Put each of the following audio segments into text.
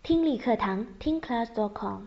听力课堂听 class.com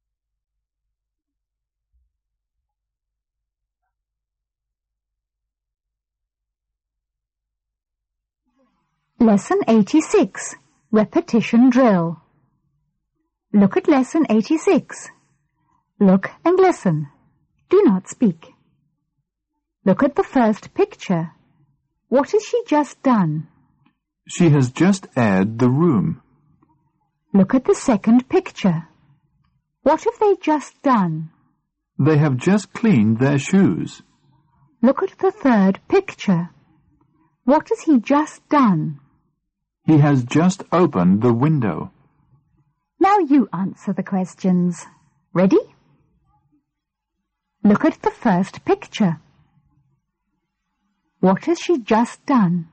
Lesson 86, Repetition Drill. Look at Lesson 86. Look and listen. Do not speak. Look at the first picture. What has she just done? She has just aired the room. Look at the second picture. What have they just done? They have just cleaned their shoes. Look at the third picture. What has he just done? He has just opened the window. Now you answer the questions. Ready? Look at the first picture. What has she just done?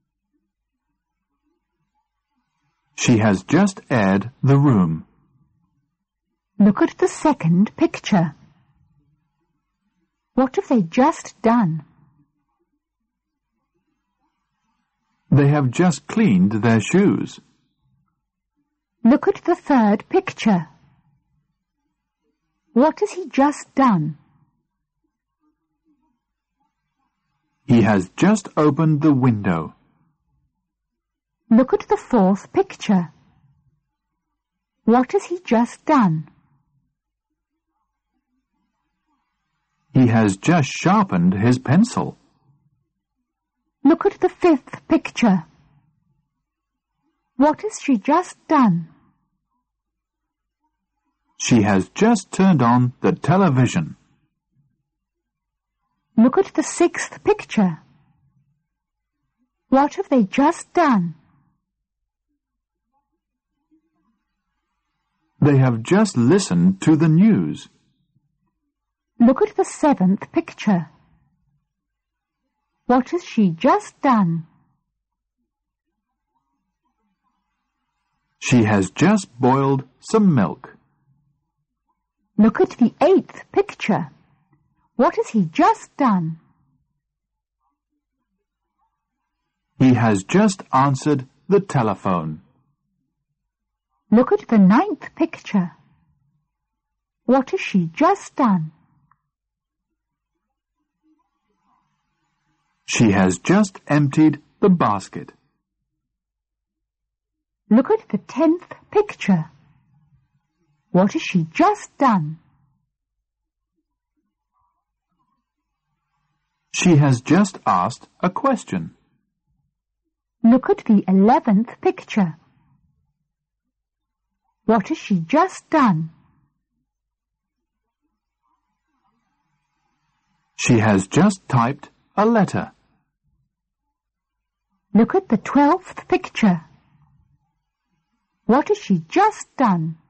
She has just aired the room. Look at the second picture. What have they just done? They have just cleaned their shoes. Look at the third picture. What has he just done? He has just opened the window. Look at the fourth picture. What has he just done? He has just sharpened his pencil. Look at the fifth picture. What has she just done? She has just turned on the television. Look at the sixth picture. What have they just done? They have just listened to the news. Look at the seventh picture. What has she just done? She has just boiled some milk. Look at the eighth picture. What has he just done? He has just answered the telephone. Look at the ninth picture. What has she just done? She has just emptied the basket. Look at the 10th picture. What has she just done? She has just asked a question. Look at the 11th picture. What has she just done? She has just typed a letter. Look at the 12th picture. What has she just done?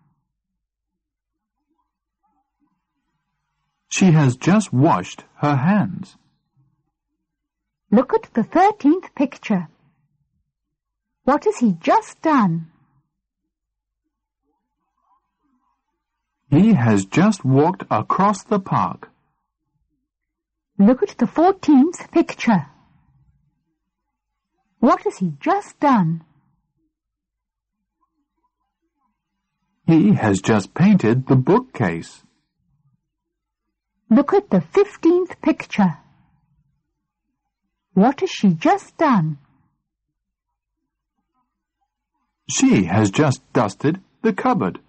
She has just washed her hands. Look at the 13th picture. What has he just done? He has just walked across the park. Look at the 14th picture. What has he just done? He has just painted the bookcase. Look at the 15th picture. What has she just done? She has just dusted the cupboard.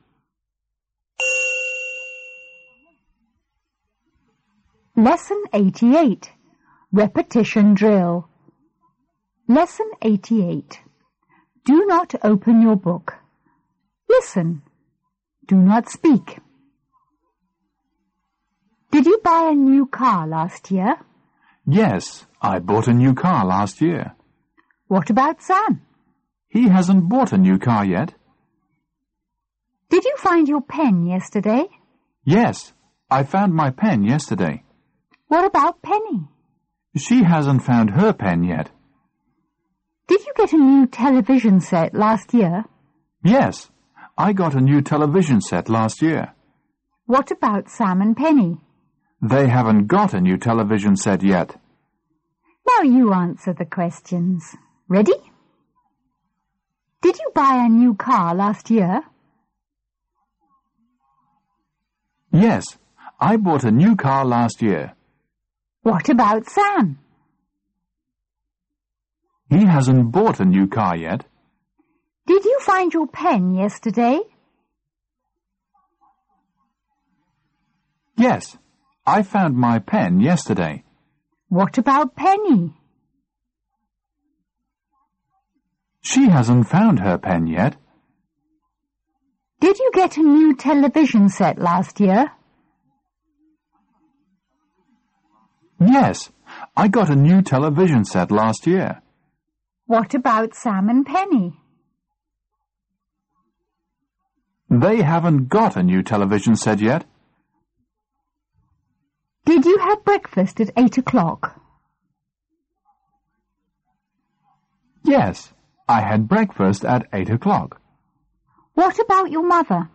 Lesson 88, Repetition Drill. Lesson 88. Do not open your book. Listen. Do not speak. Did you buy a new car last year? Yes, I bought a new car last year. What about Sam? He hasn't bought a new car yet. Did you find your pen yesterday? Yes, I found my pen yesterday. What about Penny? She hasn't found her pen yet. Did you get a new television set last year? Yes, I got a new television set last year. What about Sam and Penny? They haven't got a new television set yet. Now you answer the questions. Ready? Did you buy a new car last year? Yes, I bought a new car last year. What about Sam? He hasn't bought a new car yet. Did you find your pen yesterday? Yes, I found my pen yesterday. What about Penny? She hasn't found her pen yet. Did you get a new television set last year? Yes, I got a new television set last year. What about Sam and Penny? They haven't got a new television set yet. Did you have breakfast at 8 o'clock? Yes, I had breakfast at 8 o'clock. What about your mother?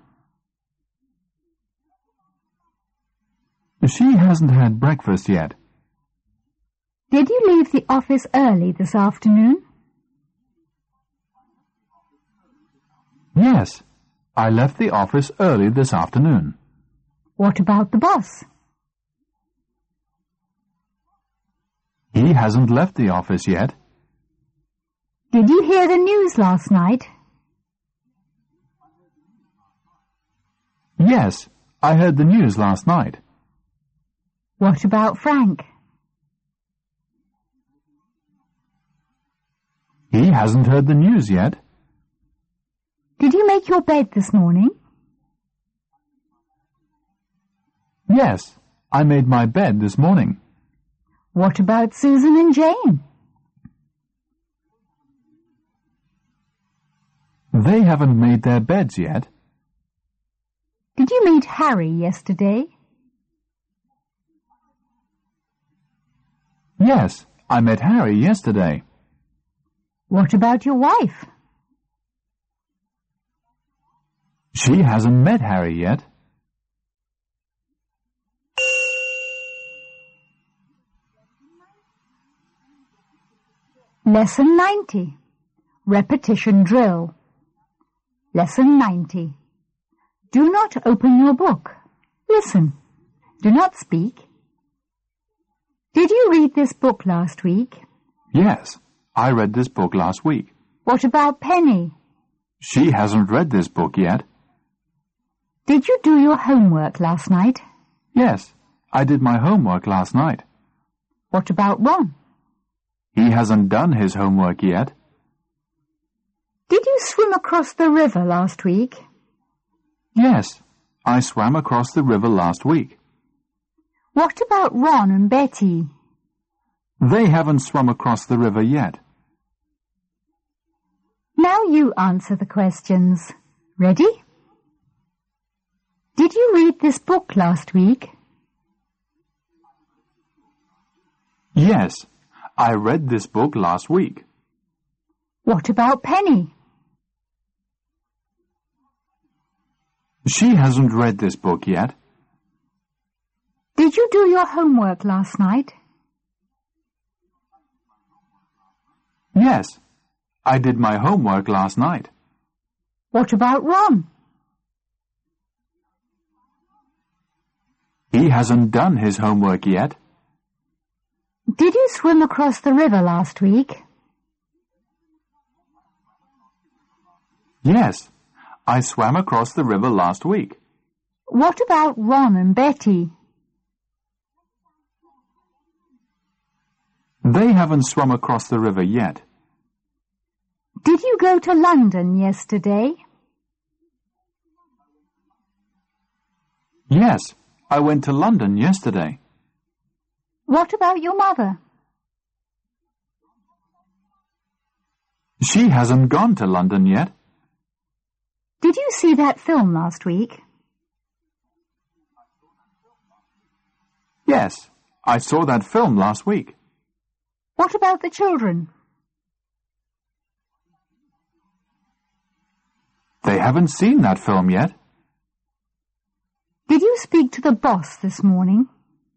She hasn't had breakfast yet. Did you leave the office early this afternoon? Yes, I left the office early this afternoon. What about the boss? He hasn't left the office yet. Did you hear the news last night? Yes, I heard the news last night. What about Frank? He hasn't heard the news yet. Did you make your bed this morning? Yes, I made my bed this morning. What about Susan and Jane? They haven't made their beds yet. Did you meet Harry yesterday? Yes, I met Harry yesterday. What about your wife? She hasn't met Harry yet. Lesson 90. Repetition drill. Lesson 90. Do not open your book. Listen. Do not speak. Did you read this book last week? Yes, I read this book last week. What about Penny? She hasn't read this book yet. Did you do your homework last night? Yes, I did my homework last night. What about Ron? He hasn't done his homework yet. Did you swim across the river last week? Yes, I swam across the river last week. What about Ron and Betty? They haven't swum across the river yet. Now you answer the questions. Ready? Did you read this book last week? Yes, I read this book last week. What about Penny? She hasn't read this book yet. Did you do your homework last night? Yes, I did my homework last night. What about Ron? He hasn't done his homework yet. Did you swim across the river last week? Yes, I swam across the river last week. What about Ron and Betty? They haven't swum across the river yet. Did you go to London yesterday? Yes, I went to London yesterday. What about your mother? She hasn't gone to London yet. Did you see that film last week? Yes, I saw that film last week. What about the children? They haven't seen that film yet. Did you speak to the boss this morning?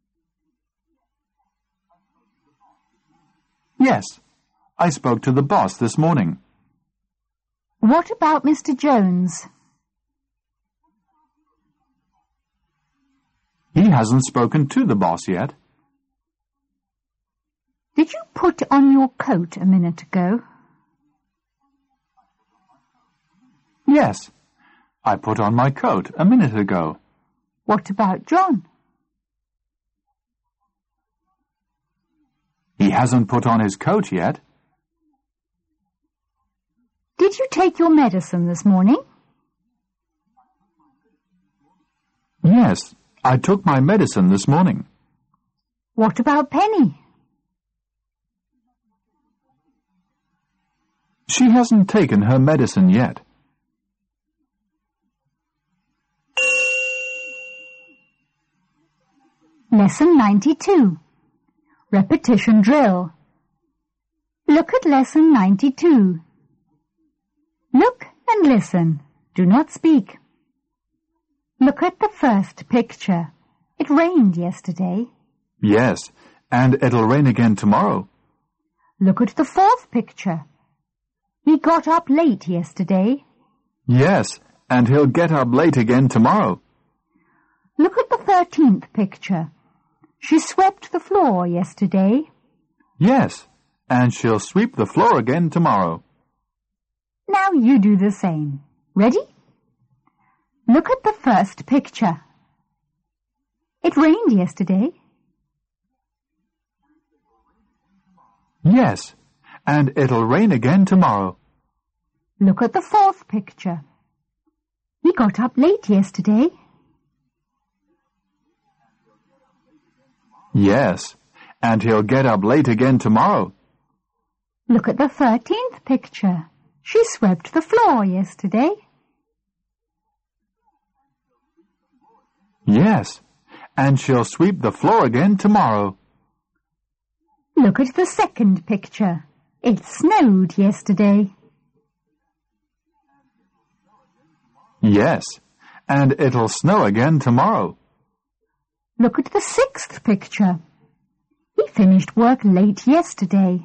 Yes, I spoke to the boss this morning. What about Mr. Jones? He hasn't spoken to the boss yet. Did you put on your coat a minute ago? Yes, I put on my coat a minute ago. What about John? He hasn't put on his coat yet. Did you take your medicine this morning? Yes, I took my medicine this morning. What about Penny? She hasn't taken her medicine yet. Lesson 92. Repetition drill. Look at lesson 92. Look and listen. Do not speak. Look at the first picture. It rained yesterday. Yes, and it'll rain again tomorrow. Look at the fourth picture. He got up late yesterday. Yes, and he'll get up late again tomorrow. Look at the 13th picture. She swept the floor yesterday. Yes, and she'll sweep the floor again tomorrow. Now you do the same. Ready? Look at the first picture. It rained yesterday. Yes, and it'll rain again tomorrow. Look at the fourth picture. He got up late yesterday. Yes, and he'll get up late again tomorrow. Look at the 13th picture. She swept the floor yesterday. Yes, and she'll sweep the floor again tomorrow. Look at the second picture. It snowed yesterday. Yes, and it'll snow again tomorrow. Look at the sixth picture. He finished work late yesterday.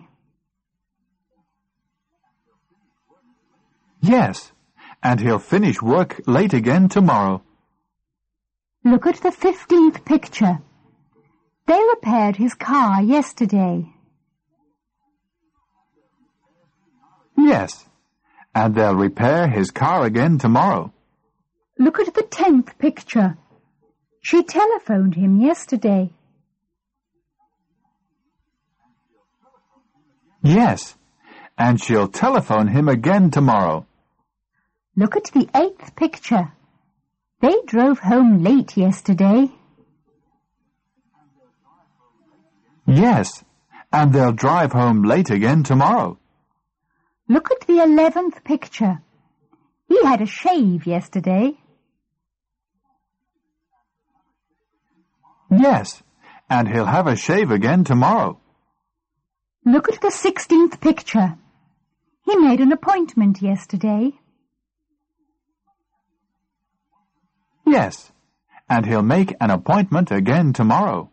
Yes, and he'll finish work late again tomorrow. Look at the 15th picture. They repaired his car yesterday. Yes, and they'll repair his car again tomorrow. Look at the 10th picture. She telephoned him yesterday. Yes, and she'll telephone him again tomorrow. Look at the 8th picture. They drove home late yesterday. Yes, and they'll drive home late again tomorrow. Look at the 11th picture. He had a shave yesterday. Yes, and he'll have a shave again tomorrow. Look at the 16th picture. He made an appointment yesterday. Yes, and he'll make an appointment again tomorrow.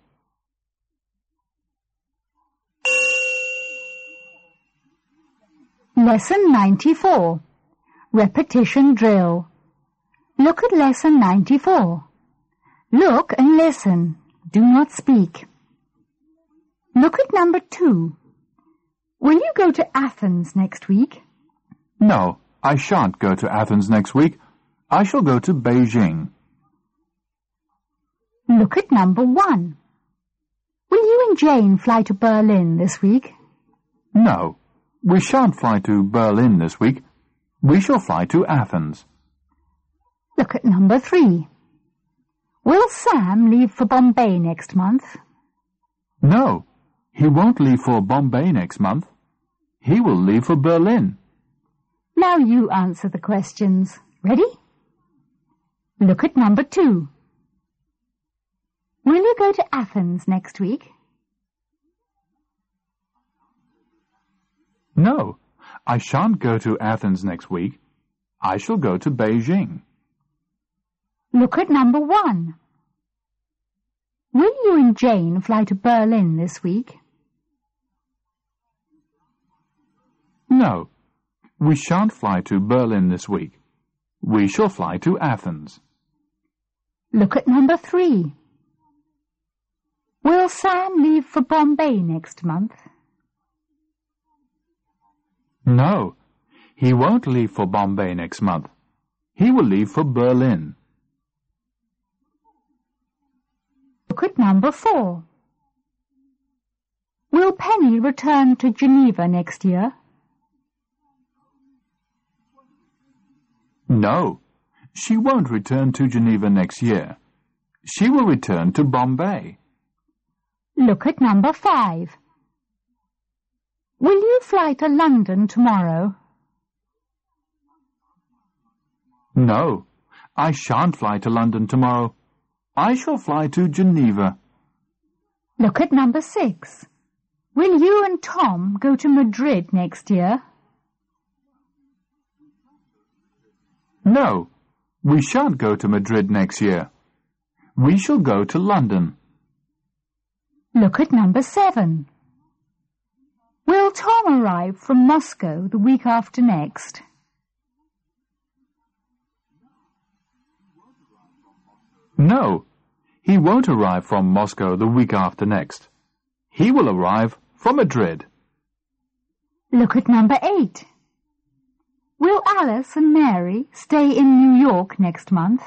Lesson 94. Repetition drill. Look at lesson 94. Look and listen. Do not speak. Look at number 2. Will you go to Athens next week? No, I shan't go to Athens next week. I shall go to Beijing. Look at number 1. Will you and Jane fly to Berlin this week? No, we shan't fly to Berlin this week. We shall fly to Athens. Look at number 3. Will Sam leave for Bombay next month? No, he won't leave for Bombay next month. He will leave for Berlin. Now you answer the questions. Ready? Look at number 2. Will you go to Athens next week? No, I shan't go to Athens next week. I shall go to Beijing. Look at number 1. Will you and Jane fly to Berlin this week? No, we shan't fly to Berlin this week. We shall fly to Athens. Look at number 3. Will Sam leave for Bombay next month? No, he won't leave for Bombay next month. He will leave for Berlin. Look at number 4. Will Penny return to Geneva next year? No, she won't return to Geneva next year. She will return to Bombay. Look at number 5. Will you fly to London tomorrow? No, I shan't fly to London tomorrow. I shall fly to Geneva. Look at number 6. Will you and Tom go to Madrid next year? No, we shan't go to Madrid next year. We shall go to London. Look at number 7. Will Tom arrive from Moscow the week after next? No, he won't arrive from Moscow the week after next. He will arrive from Madrid. Look at number 8. Will Alice and Mary stay in New York next month?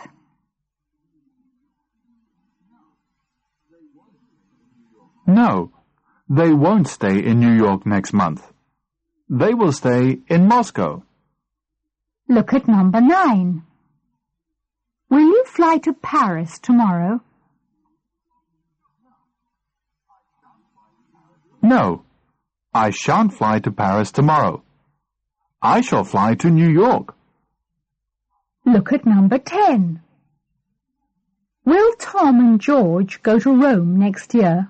No, they won't stay in New York next month. They will stay in Moscow. Look at number 9. Will you fly to Paris tomorrow? No, I shan't fly to Paris tomorrow. I shall fly to New York. Look at number 10. Will Tom and George go to Rome next year?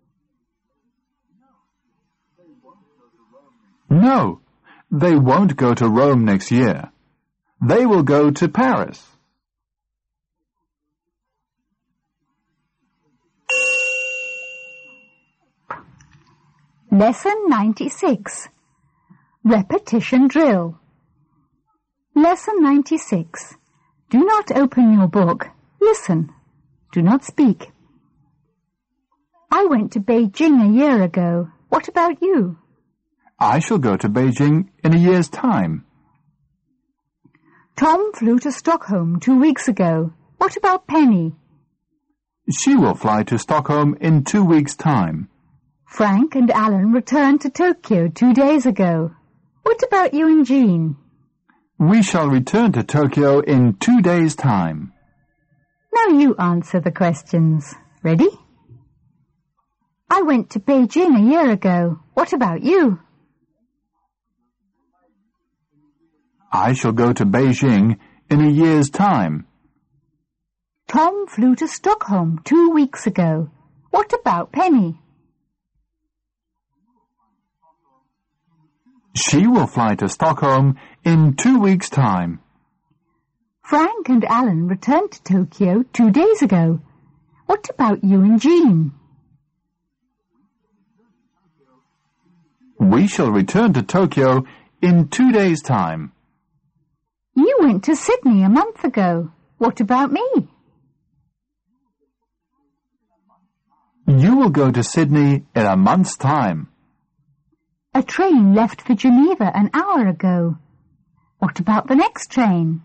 No, they won't go to Rome next year. They will go to Paris. Lesson 96. Repetition Drill. Lesson 96. Do not open your book. Listen. Do not speak. I went to Beijing a year ago. What about you? I shall go to Beijing in a year's time. Tom flew to Stockholm 2 weeks ago. What about Penny? She will fly to Stockholm in 2 weeks' time. Frank and Alan returned to Tokyo 2 days ago. What about you and Jean? We shall return to Tokyo in 2 days' time. Now you answer the questions. Ready? I went to Beijing a year ago. What about you? I shall go to Beijing in a year's time. Tom flew to Stockholm 2 weeks ago. What about Penny? She will fly to Stockholm in 2 weeks' time. Frank and Alan returned to Tokyo 2 days ago. What about you and Jean? We shall return to Tokyo in 2 days' time. You went to Sydney a month ago. What about me? You will go to Sydney in a month's time. A train left for Geneva an hour ago. What about the next train?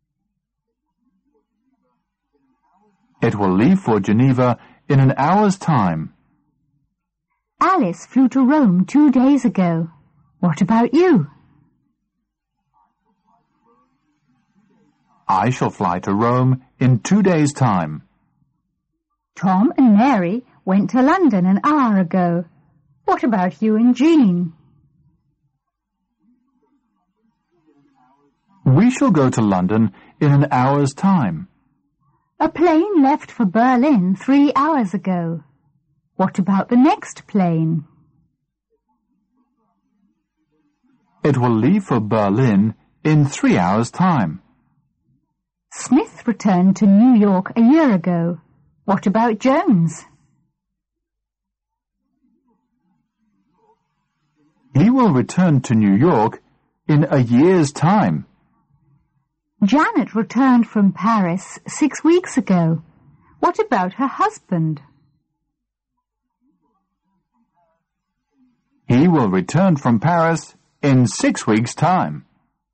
It will leave for Geneva in an hour's time. Alice flew to Rome 2 days ago. What about you? I shall fly to Rome in 2 days' time. Tom and Mary went to London an hour ago. What about you and Jean? We shall go to London in an hour's time. A plane left for Berlin 3 hours ago. What about the next plane? It will leave for Berlin in 3 hours' time. Smith returned to New York a year ago. What about Jones? He will return to New York in a year's time. Janet returned from Paris 6 weeks ago. What about her husband? will return from Paris in 6 weeks' time.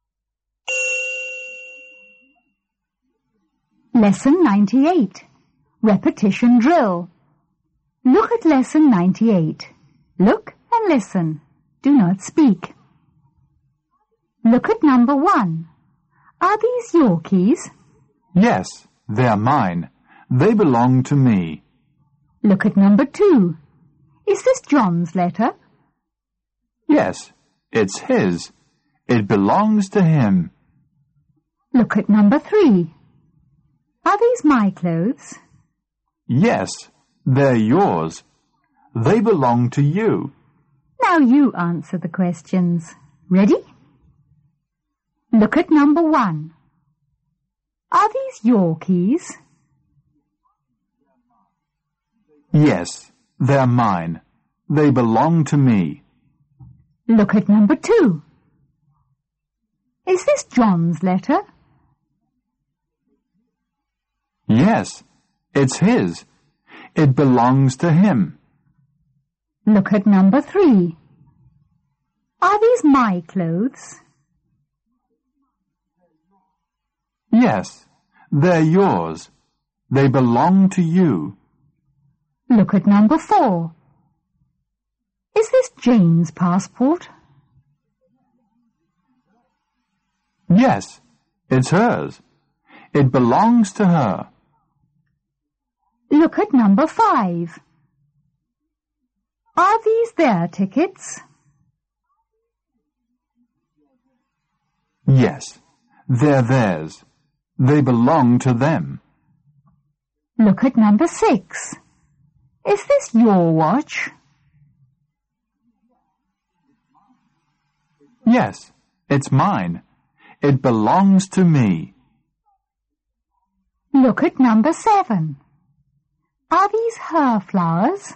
Lesson 98. Repetition Drill. Look at Lesson 98. Look and listen. Do not speak. Look at number 1. Are these your keys? Yes, they're mine. They belong to me. Look at number 2. Is this John's letter? Yes, it's his. It belongs to him. Look at number 3. Are these my clothes? Yes, they're yours. They belong to you. Now you answer the questions. Ready? Look at number 1. Are these your keys? Yes, they're mine. They belong to me. Look at number 2. Is this John's letter? Yes, it's his. It belongs to him. Look at number 3. Are these my clothes? Yes, they're yours. They belong to you. Look at number 4. Is this Jane's passport? Yes, it's hers. It belongs to her. Look at number 5. Are these their tickets? Yes, they're theirs. They belong to them. Look at number 6. Is this your watch? Yes, it's mine. It belongs to me. Look at number 7. Are these her flowers?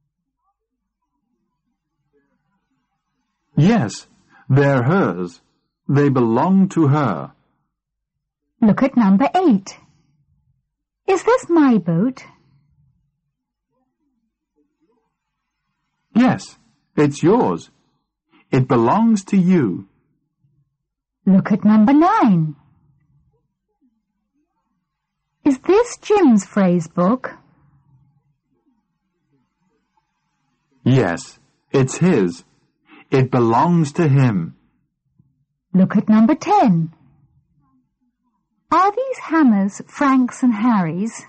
Yes, they're hers. They belong to her. Look at number 8. Is this my boat? Yes, it's yours. It belongs to you. Look at number 9. Is this Jim's phrase book? Yes, it's his. It belongs to him. Look at number 10. Are these hammers Frank's and Harry's?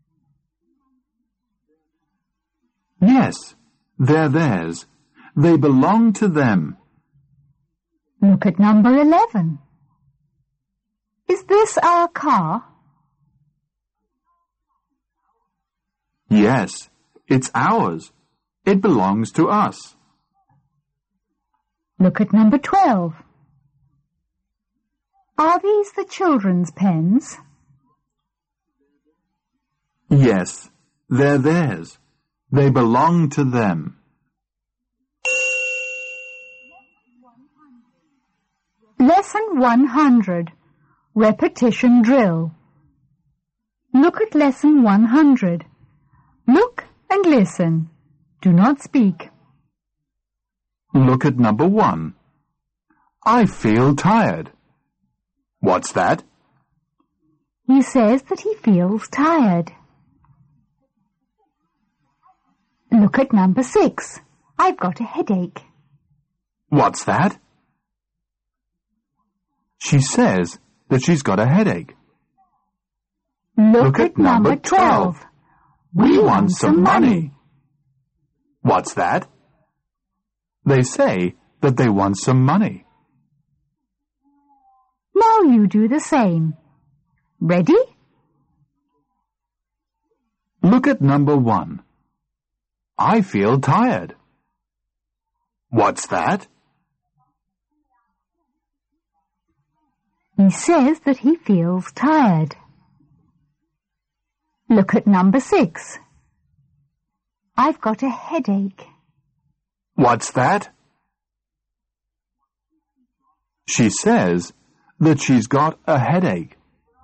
Yes, they're theirs. They belong to them. Look at number 11. Is this our car? Yes, it's ours. It belongs to us. Look at number 12. Are these the children's pens? Yes, they're theirs. They belong to them. Lesson 100. Repetition Drill. Look at Lesson 100. Look and listen. Do not speak. Look at number 1. I feel tired. What's that? He says that he feels tired. Look at number 6. I've got a headache. What's that? She says that she's got a headache. Look at number 12. We want some money. What's that? They say that they want some money. Now you do the same. Ready? Look at number 1. I feel tired. What's that? He says that he feels tired. Look at number 6. I've got a headache. What's that? She says that she's got a headache.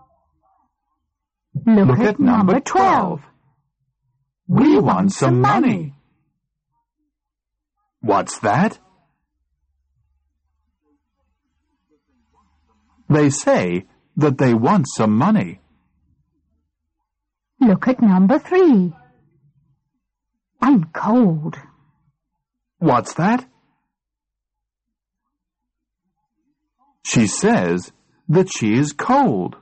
Look at number 12. We want some money. What's that? They say that they want some money. Look at number 3. I'm cold. What's that? She says that she is cold.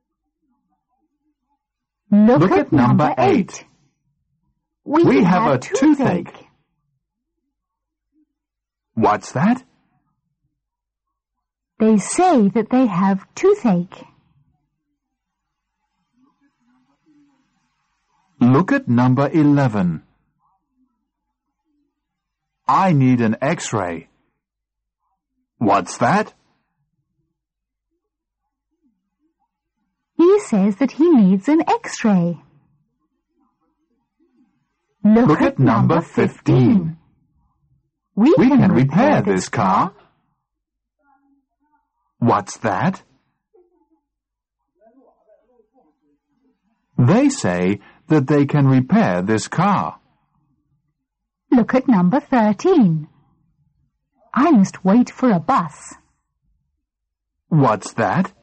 Look at number 8. We have a toothache. What's that? They say that they have toothache. Look at number 11. I need an X-ray. What's that? He says that he needs an X-ray. Look at number 15. We can repair this car. What's that? They say that they can repair this car. Look at number 13. I must wait for a bus. What's that?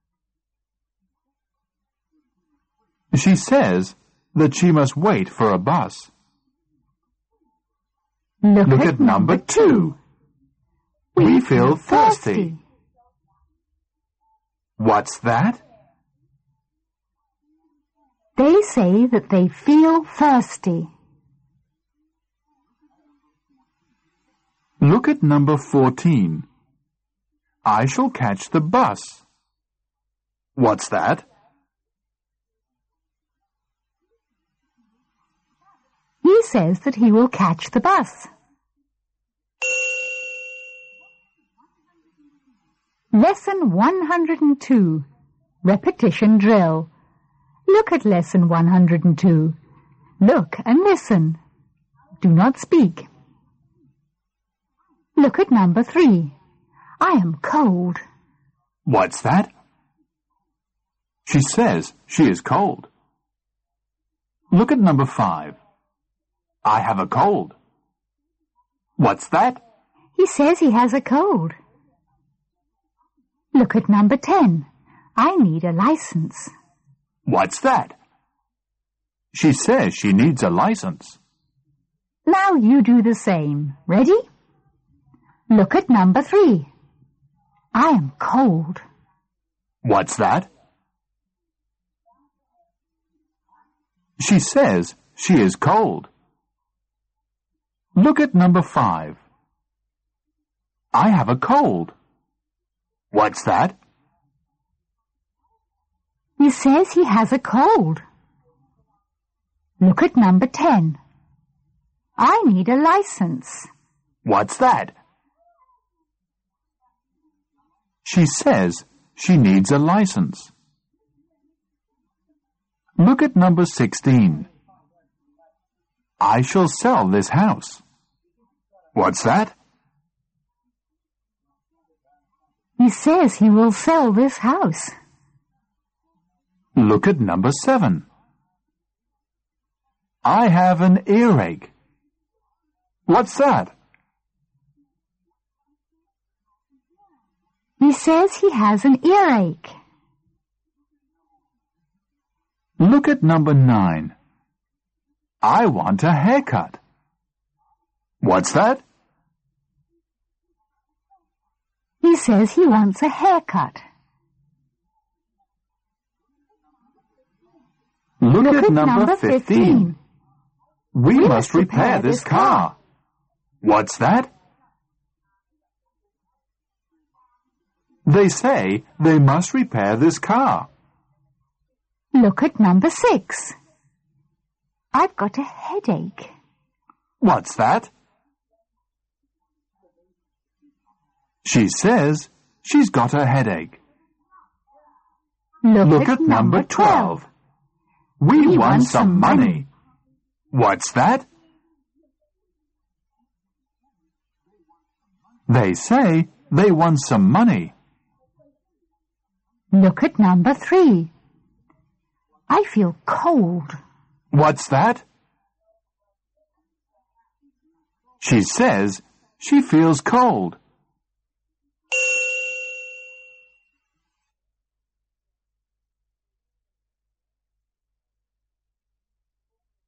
She says that she must wait for a bus. Look at number 2. We feel thirsty. What's that? They say that they feel thirsty. Look at number 14. I shall catch the bus. What's that? He says that he will catch the bus. Lesson 102. Repetition drill. Look at lesson 102. Look and listen. Do not speak. Look at number 3. I am cold. What's that? She says she is cold. Look at number 5. I have a cold. What's that? He says he has a cold. Look at number 10. I need a license. What's that? She says she needs a license. Now you do the same. Ready? Look at number 3. I am cold. What's that? She says she is cold. Look at number 5. I have a cold. What's that? He says he has a cold. Look at number 10. I need a license. What's that? She says she needs a license. Look at number 16. I shall sell this house. What's that? He says he will sell this house. Look at number 7. I have an earache. What's that? He says he has an earache. Look at number 9. I want a haircut. What's that? He says he wants a haircut. Look at number 15. We must repair this car. What's that? They say they must repair this car. Look at number 6. I've got a headache. What's that? She says she's got a headache. Look at number 12. We want some money. What's that? They say they want some money. Look at number 3. I feel cold. What's that? She says she feels cold.